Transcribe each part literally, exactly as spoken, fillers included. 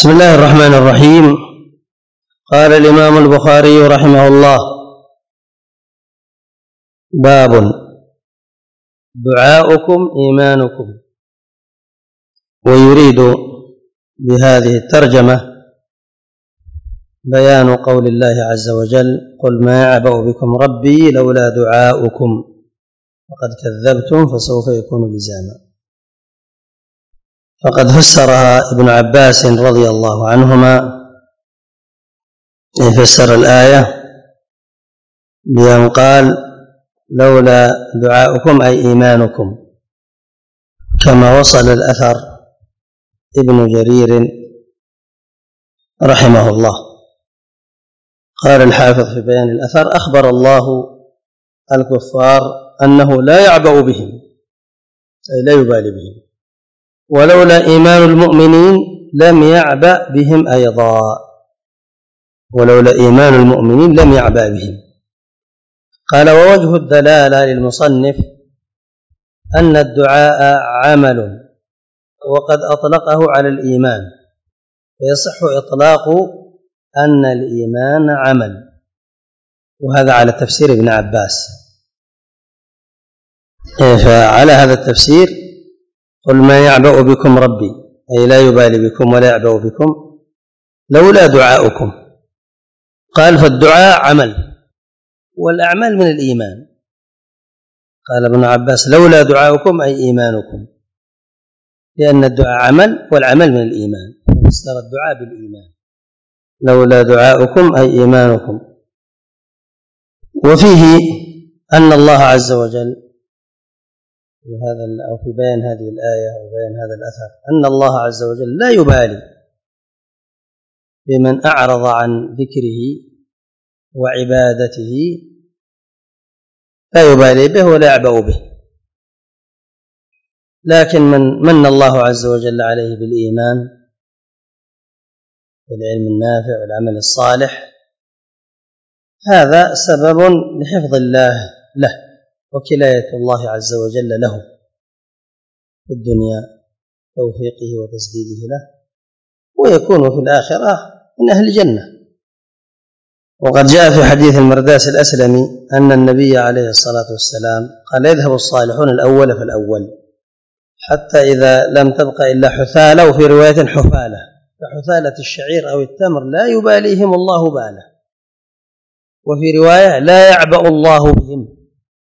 بسم الله الرحمن الرحيم. قال الإمام البخاري رحمه الله: باب دعاؤكم إيمانكم. ويريد بهذه الترجمة بيان قول الله عز وجل: قل ما يعبأ بكم ربي لولا دعاؤكم وقد كذبتم فسوف يكون لزاما. فقد فسرها ابن عباس رضي الله عنهما، فسر الآية بأن قال: لولا دعاؤكم أي إيمانكم، كما وصل الأثر ابن جرير رحمه الله. قال الحافظ في بيان الأثر: أخبر الله الكفار أنه لا يعبأ بهم، أي لا يبالي بهم، ولولا إيمان المؤمنين لم يعبأ بهم أيضا، ولولا إيمان المؤمنين لم يعبأ بهم. قال: ووجه الدلالة للمصنف أن الدعاء عمل، وقد أطلقه على الإيمان، فيصح إطلاق أن الإيمان عمل، وهذا على تفسير ابن عباس. فعلى هذا التفسير: قل ما يعبأ بكم ربي، أي لا يبالي بكم ولا يعبأ بكم لولا دعاؤكم. قال: فالدعاء عمل، والأعمال من الإيمان. قال ابن عباس: لولا دعاؤكم أي إيمانكم، لأن الدعاء عمل والعمل من الإيمان، فسر الدعاء بالإيمان. لولا دعاؤكم أي إيمانكم. وفيه أن الله عز وجل، وهذا أو في بيان هذه الآية وبيان هذا الأثر، أن الله عز وجل لا يبالي بمن أعرض عن ذكره وعبادته، لا يبالي به ولا يعبأ به. لكن من من الله عز وجل عليه بالإيمان والعلم النافع والعمل الصالح، هذا سبب لحفظ الله له وكلاية الله عز وجل له في الدنيا، توفيقه وتسديده له، ويكون في الآخرة من أهل الجنة. وقد جاء في حديث المرداس الأسلمي أن النبي عليه الصلاة والسلام قال: يذهب الصالحون الأول فالأول، حتى إذا لم تبقى إلا حثالة، وفي رواية حفالة، كحثالة الشعير أو التمر، لا يباليهم الله باله. وفي رواية: لا يعبأ الله بهم.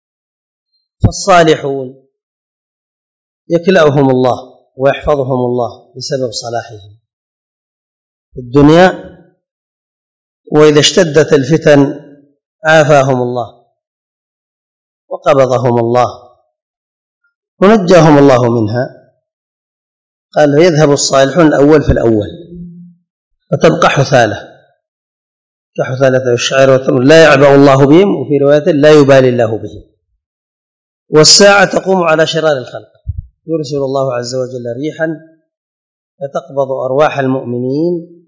فالصالحون يكلأهم الله ويحفظهم الله بسبب صلاحهم في الدنيا، وإذا اشتدت الفتن عافاهم الله وقبضهم الله ونجاهم الله منها. قال: يذهب الصالحون الأول في الأول، وتبقى حثالة كحثالة الشعير والتمر، لا يعبأ الله بهم، وفي رواية: لا يبالي الله بهم. والساعة تقوم على شرار الخلق، يرسل الله عز وجل ريحا فتقبض أرواح المؤمنين،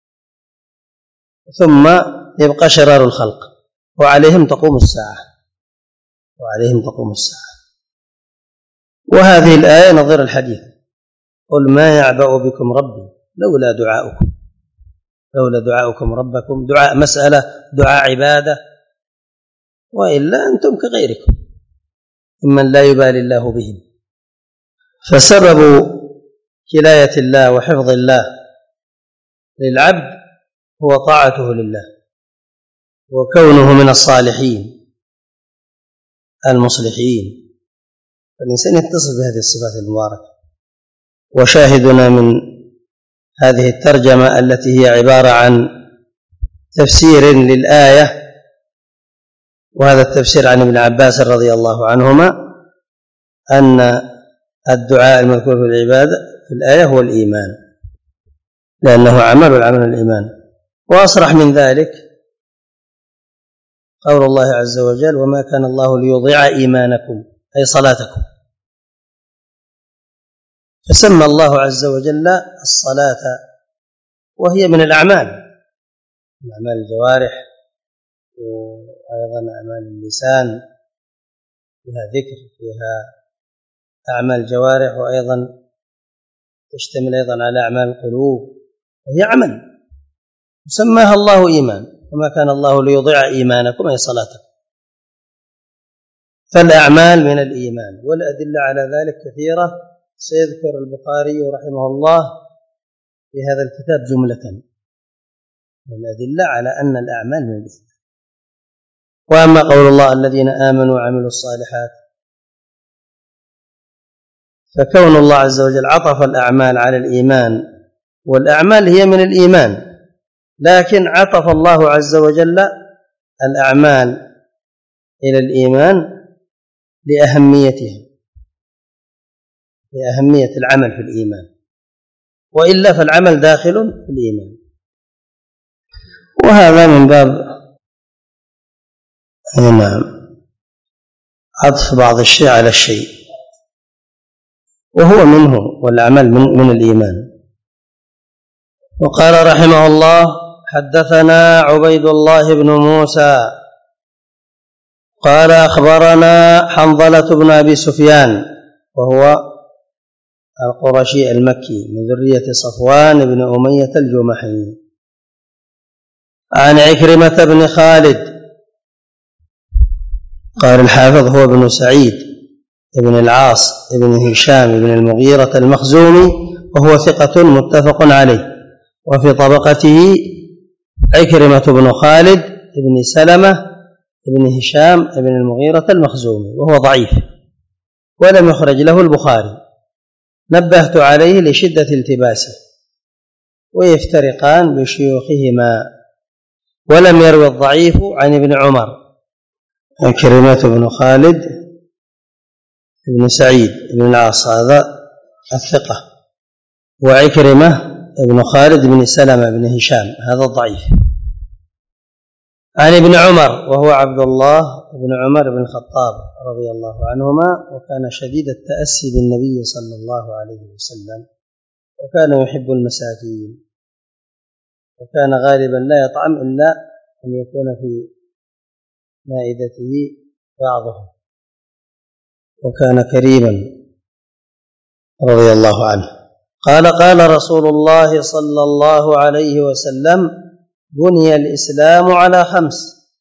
ثم يبقى شرار الخلق، وعليهم تقوم الساعة وعليهم تقوم الساعة. وهذه الآية نظير الحديث: قل ما يعبأ بكم ربي لولا دعاؤكم. لولا دعاؤكم ربكم، دعاء مسألة، دعاء عبادة، وإلا أنتم كغيركم ممن لا يبالي الله بهم. فسبب كلاية الله وحفظ الله للعبد هو طاعته لله، وكونه من الصالحين المصلحين. فالإنسان يتصف بهذه الصفات المباركة. وشاهدنا من هذه الترجمة التي هي عبارة عن تفسير للآية، وهذا التفسير عن ابن عباس رضي الله عنهما، أن الدعاء المذكور في العبادة في الآية هو الإيمان، لأنه عمل والعمل الإيمان. وأصرح من ذلك قول الله عز وجل: وما كان الله ليضيع إيمانكم، أي صلاتكم. فسمى الله عز وجل الصلاة، وهي من الأعمال، من أعمال الجوارح، وأيضا أعمال اللسان، فيها ذكر، فيها أعمال الجوارح، وأيضا تشتمل أيضا على أعمال القلوب، وهي عمل سماها الله إيمان، وما كان الله ليضيع إيمانكم أي صلاتكم. فالأعمال من الإيمان، والأدلة على ذلك كثيرة سيذكر البخاري رحمه الله في هذا الكتاب جملة الأدلة على أن الأعمال من الإيمان. وأما قول الله الذين آمنوا وعملوا الصالحات، فكون الله عز وجل عطف الأعمال على الإيمان، والأعمال هي من الإيمان، لكن عطف الله عز وجل الأعمال إلى الإيمان لأهميتها، لأهمية العمل في الإيمان، وإلا فالعمل داخل في الإيمان. وهذا من باب نعم عطف بعض الشيء على الشيء، وهو منه، والأعمال من, من الإيمان. وقال رحمه الله: حدثنا عبيد الله بن موسى قال أخبرنا حنظلة بن أبي سفيان وهو القرشي المكي من ذرية صفوان بن أمية الجمحي، عن عكرمة بن خالد. قال الحافظ: هو ابن سعيد ابن العاص ابن هشام ابن المغيرة المخزومي، وهو ثقة متفق عليه. وفي طبقته عكرمة بن خالد ابن سلمة ابن هشام ابن المغيرة المخزومي، وهو ضعيف ولم يخرج له البخاري، نبهت عليه لشدة التباسه، ويفترقان بشيوخهما. ولم يروي الضعيف عن ابن عمر. عكرمة بن خالد بن سعيد بن العاص هذا الثقة، وعكرمة بن خالد بن سلمة بن هشام هذا الضعيف. عن ابن عمر وهو عبد الله بن عمر بن الخطاب رضي الله عنهما، وكان شديد التأسي بالنبي صلى الله عليه وسلم، وكان يحب المساكين، وكان غالبا لا يطعم إلا أن يكون في مائدته بعضهم، وكان كريما رضي الله عنه. قال: قال رسول الله صلى الله عليه وسلم: بني الإسلام على خمس: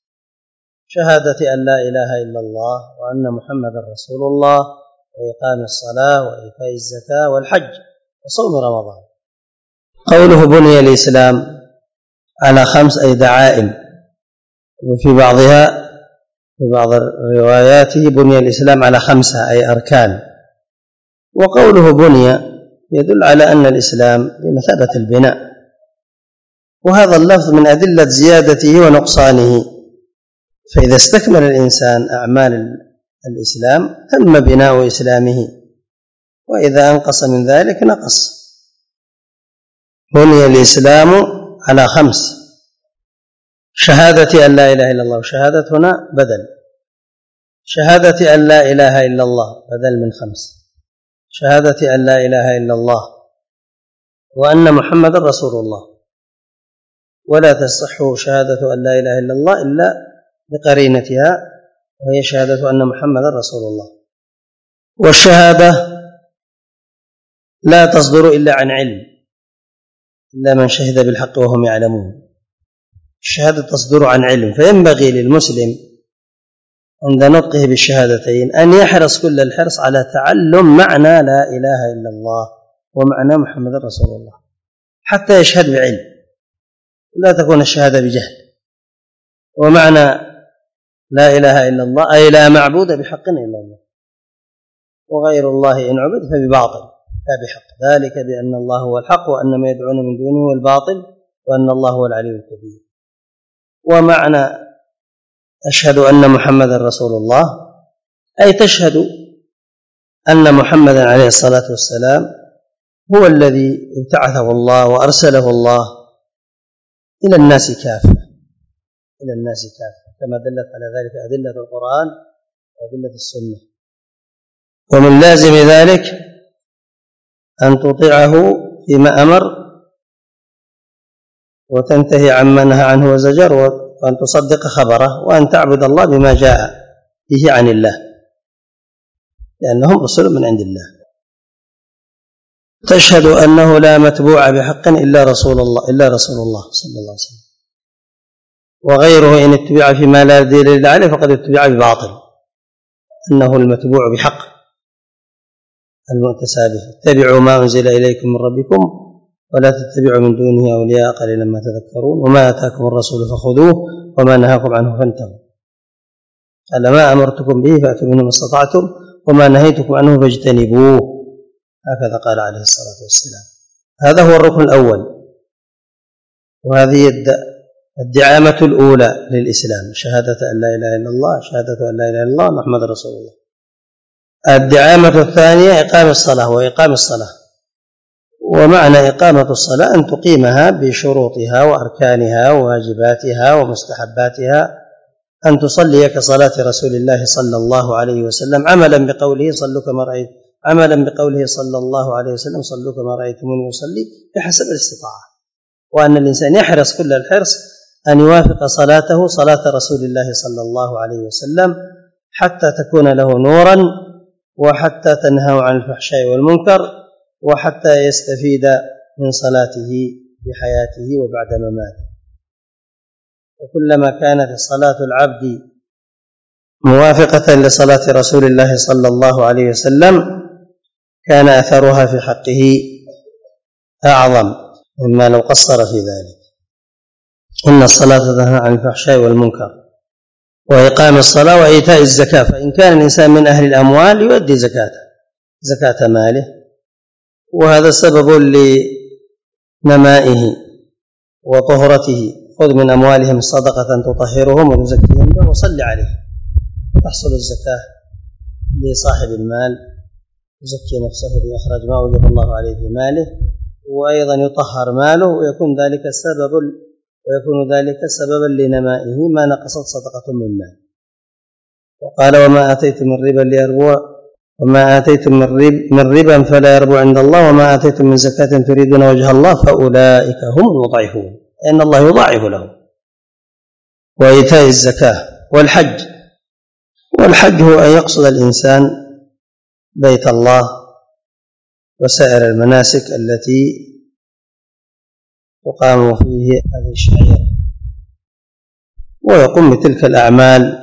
شهادة أن لا إله إلا الله وأن محمد رسول الله، وإقام الصلاة وإيتاء الزكاة والحج وصوم رمضان. قوله بني الإسلام على خمس أي دعائم، وفي بعضها في بعض رواياته بني الإسلام على خمسة أي أركان. وقوله بني يدل على أن الإسلام بمثابة البناء، وهذا اللفظ من أدلة زيادته ونقصانه، فإذا استكمل الإنسان أعمال الإسلام تم بناء إسلامه، وإذا أنقص من ذلك نقص. بني الإسلام على خمس: شهادة أن لا إله إلا الله، وشهادة هنا بدل، شهادة أن لا إله إلا الله بدل من خمس، شهادة أن لا إله إلا الله وأن محمد رسول الله. ولا تصح شهادة أن لا إله إلا الله إلا بقرينتها، وهي شهادة أن محمد رسول الله. والشهادة لا تصدر إلا عن علم، إلا من شهد بالحق وهم يعلمون. الشهادة تصدر عن علم، فينبغي للمسلم عند نطقه بالشهادتين أن يحرص كل الحرص على تعلم معنى لا إله إلا الله ومعنى محمد رسول الله، حتى يشهد بعلم، لا تكون الشهادة بجهل. ومعنى لا إله إلا الله أي لا معبود بحق إلا الله، وغير الله إن عبد فبباطل لا بحق، ذلك بأن الله هو الحق وأن ما يدعون من دونه هو الباطل وأن الله هو العلي الكبير. ومعنى أشهد أن محمدا رسول الله أي تشهد أن محمدا عليه الصلاة والسلام هو الذي ابتعثه الله وأرسله الله إلى الناس كافة، إلى الناس كافة، كما دلت على ذلك أدلة القرآن وأدلة السنة. ومن لازم ذلك أن تطيعه فيما أمر وتنتهي عما نهى عنه وزجر، وأن تصدق خبره، وأن تعبد الله بما جاء به عن الله، لأنهم رسل من عند الله. تشهد أنه لا متبوع بحق إلا رسول الله إلا رسول الله صلى الله عليه وسلم، وغيره إن اتبع فيما لا دليل عليه فقد اتبع بباطل، أنه المتبوع بحق المؤتسى به. اتبعوا ما أنزل إليكم من ربكم ولا تتبعوا من دونه أولياء قليلا ما تذكرون، وما آتاكم الرسول فخذوه وما نهاكم عنه فانتهوا. قال ما أمرتكم به فأتوا منه ما استطعتم وما نهيتكم عنه فاجتنبوه، هكذا قال عليه الصلاة والسلام. هذا هو الركن الأول، وهذه الدعامة الأولى للإسلام، شهادة أن لا إله إلا الله، شهادة أن لا إله إلا الله محمد رسول الله. الدعامة الثانية إقام الصلاة وإقام الصلاة، ومعنى إقامة الصلاة أن تقيمها بشروطها وأركانها وواجباتها ومستحباتها، أن تصلي كصلاة رسول الله صلى الله عليه وسلم، عملا بقوله صلوا كما رأيت عملا بقوله صلى الله عليه وسلم صلوا كما رأيتموني أصلي، بحسب الاستطاعة، وأن الإنسان يحرص كل الحرص أن يوافق صلاته صلاة رسول الله صلى الله عليه وسلم، حتى تكون له نورا، وحتى تنهى عن الفحشاء والمنكر، وحتى يستفيد من صلاته بحياته وبعد مماته. وكلما كانت صلاة العبد موافقة لصلاة رسول الله صلى الله عليه وسلم كان أثرها في حقه أعظم مما لو قصر في ذلك. إن الصلاة تنهى عن الفحشاء والمنكر، وإقام الصلاة وإيتاء الزكاة، فإن كان الإنسان من أهل الأموال يؤدي زكاته زكاة ماله، وهذا سبب لنمائه وطهرته. خذ من أموالهم صدقة تطهرهم وتزكيهم بها وصل عليه، تحصل الزكاة لصاحب المال، يزكي نفسه بإخراج ما أوجب الله عليه في ماله، وأيضا يطهر ماله، ويكون ذلك سبب ويكون ذلك سببا لنمائه ما نقصت صدقة من مال. وقال وما آتيتم من ربا ليربو وما آتيتم من ربا فلا يربو عند الله وما آتيتم من زكاة تريدون وجه الله فأولئك هم المضاعفون، لأن الله يضاعف لهم. وإيتاء الزكاة والحج، والحج هو أن يقصد الإنسان بيت الله وسائر المناسك التي تقام فيه هذه الشعائر، ويقوم بتلك الأعمال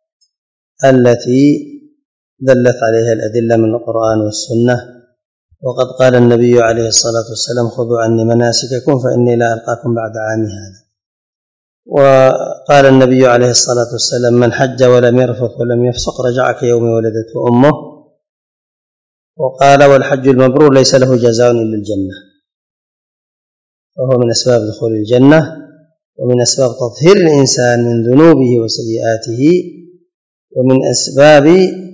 التي دلت عليها الأدلة من القرآن والسنة. وقد قال النبي عليه الصلاة والسلام خذوا عني مناسككم فإني لا ألقاكم بعد عامي هذا. وقال النبي عليه الصلاة والسلام من حج ولم يرفث ولم يفسق رجع كيوم ولدته أمه. وقال والحج المبرور ليس له جزاء إلا الجنة، وهو من أسباب دخول الجنة ومن أسباب تطهير الإنسان من ذنوبه وسيئاته ومن أسباب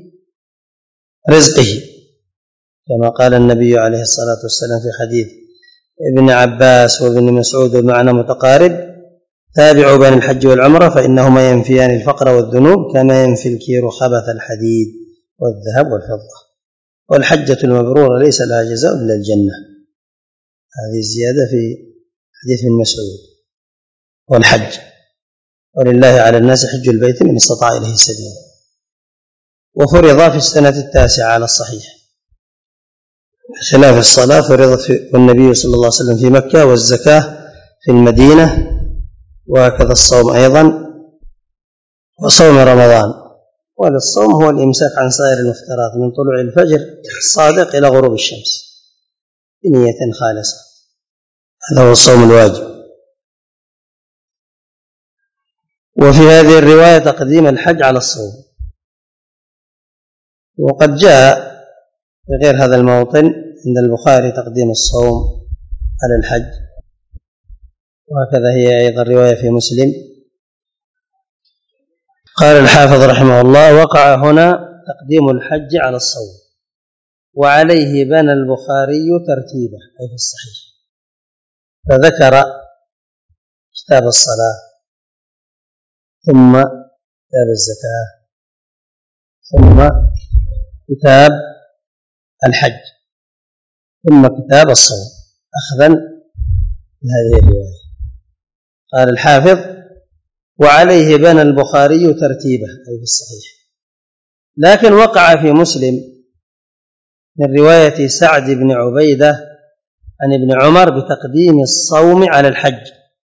رزقه، كما قال النبي عليه الصلاة والسلام في حديث ابن عباس وابن مسعود المعنى متقارب تابعوا بين الحج والعمرة فإنهما ينفيان الفقر والذنوب كما ينفي الكير خبث الحديد والذهب والفضة. والحجة المبرورة ليس لها جزاء إلا الجنة، هذه الزيادة في حديث ابن مسعود. والحج ولله على الناس حج البيت من استطاع إليه سبيلا، وفرض في السنة التاسعة على الصحيح، خلاف الصلاة فرضت النبي صلى الله عليه وسلم في مكة، والزكاة في المدينة، وهكذا الصوم أيضا، وصوم رمضان. والصوم هو الإمساك عن سائر المفطرات من طلوع الفجر الصادق إلى غروب الشمس بنية خالصة، هذا هو الصوم الواجب. وفي هذه الرواية تقديم الحج على الصوم، وقد جاء في غير هذا الموطن عند البخاري تقديم الصوم على الحج، وهكذا هي أيضا رواية في مسلم. قال الحافظ رحمه الله وقع هنا تقديم الحج على الصوم، وعليه بنى البخاري ترتيبه أي في الصحيح، فذكر كتاب الصلاة ثم كتاب الزكاة ثم كتاب الحج ثم كتاب الصوم أخذا بهذه الرواية. قال الحافظ وعليه بنى البخاري ترتيبه أي في الصحيح، لكن وقع في مسلم من رواية سعد بن عبيدة عن ابن عمر بتقديم الصوم على الحج.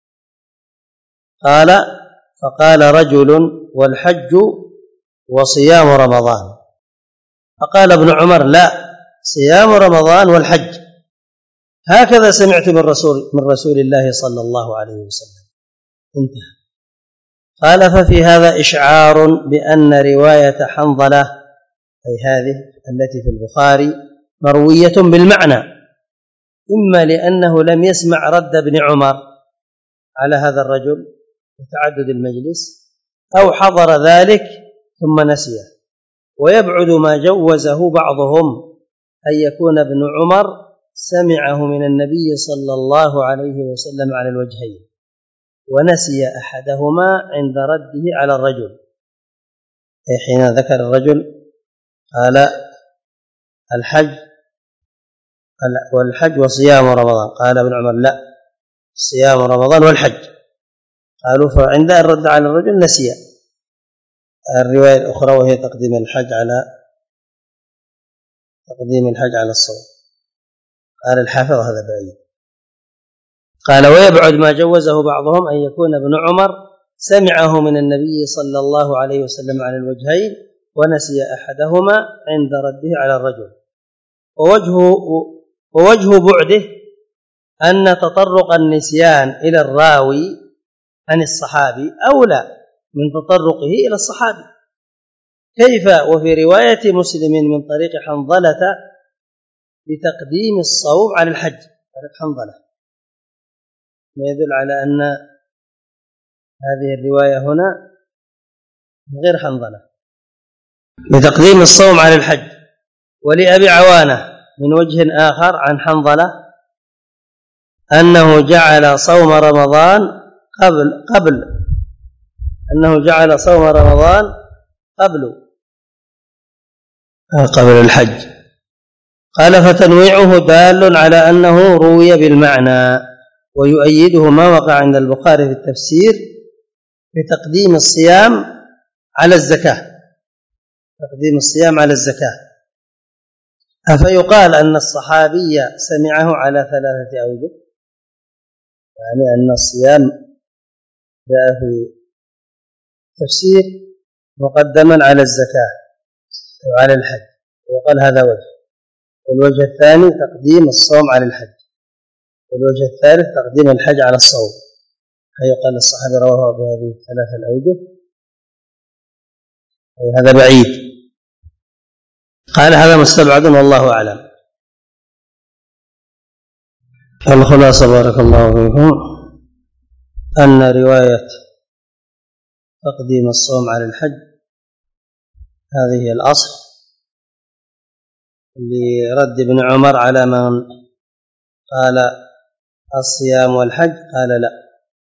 قال فقال رجل والحج وصيام رمضان، فقال ابن عمر لا، صيام رمضان والحج، هكذا سمعت من رسول من رسول الله صلى الله عليه وسلم. انتهى. قال ففي هذا إشعار بأن رواية حنظلة أي هذه التي في البخاري مروية بالمعنى، إما لأنه لم يسمع رد ابن عمر على هذا الرجل وتعدد المجلس، أو حضر ذلك ثم نسيه. ويبعد ما جوزه بعضهم أن يكون ابن عمر سمعه من النبي صلى الله عليه وسلم على الوجهين ونسي أحدهما عند رده على الرجل، أي حين ذكر الرجل قال الحج والحج وصيام رمضان، قال ابن عمر لا، صيام رمضان والحج. قالوا فعند الرد على الرجل نسي الرواية الأخرى وهي تقديم الحج على تقديم الحج على الصوم. قال الحافظ هذا بعيد. قال ويبعد ما جوزه بعضهم أن يكون ابن عمر سمعه من النبي صلى الله عليه وسلم على الوجهين ونسي أحدهما عند رده على الرجل. ووجه, ووجه بعده أن تطرق النسيان إلى الراوي عن الصحابي أولى من تطرقه إلى الصحابي. كيف وفي رواية مسلم من طريق حنظلة بتقديم الصوم على الحج، طريق حنظلة، ما يدل على أن هذه الرواية هنا غير حنظلة، بتقديم الصوم على الحج. ولأبي عوانة من وجه آخر عن حنظلة أنه جعل صوم رمضان قبل قبل أنه جعل صوم رمضان قبل قبل الحج. قال فتنويعه دال على أنه روي بالمعنى، ويؤيده ما وقع عند البخاري في التفسير بتقديم الصيام على الزكاة، تقديم الصيام على الزكاة. أفيقال أن الصحابي سمعه على ثلاثة أوجه، يعني أن الصيام جاء في تفسير مقدما على الزكاة وعلى الحج، وقال هذا وجه. والوجه الثاني تقديم الصوم على الحج، والوجه الثالث تقديم الحج على الصوم. فيقال الصحابي رواه بهذه الثلاثة الأوجه، هذا بعيد. قال هذا مستبعد والله أعلم. الخلاصة بارك الله فيكم أن رواية تقديم الصوم على الحج هذه هي الأصل لرد ابن عمر على من قال الصيام والحج، قال لا،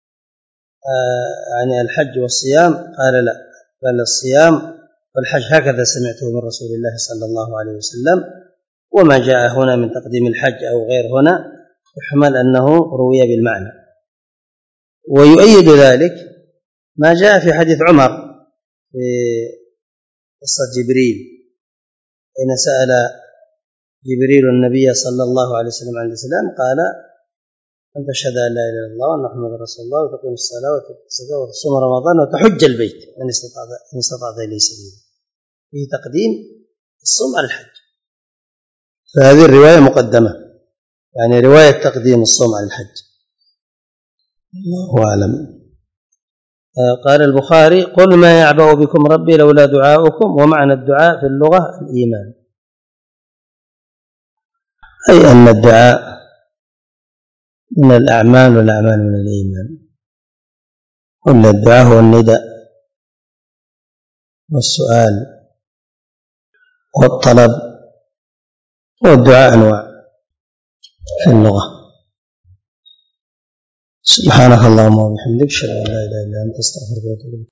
آه يعني الحج والصيام، قال لا، بل الصيام والحج، هكذا سمعته من رسول الله صلى الله عليه وسلم. وما جاء هنا من تقديم الحج أو غير هنا يحمل أنه روي بالمعنى. ويؤيد ذلك ما جاء في حديث عمر في قصة جبريل حين سأل جبريل النبي صلى الله عليه وسلم عن الإسلام، قال أن تشهد أن لا إله إلا الله وأن محمدا رسول الله وتقيم الصلاة وتؤتي الزكاة وتصوم رمضان وتحج البيت من استطاع إن استطعت إليه سبيلا، في تقديم الصوم على الحج. فهذه الرواية مقدمة، يعني رواية تقديم الصوم على الحج. الله أعلم. قال البخاري قل ما يعبأ بكم ربي لولا دعاؤكم. ومعنى الدعاء في اللغة الإيمان، أي أن الدعاء من الأعمال والأعمال من الإيمان. قل الدعاء هو النداء والسؤال والطلب، والدعاء أنواع في اللغة. سبحانك اللهم وبحمدك أشهد أن لا إله إلا أنت أستغفرك وأتوب إليك.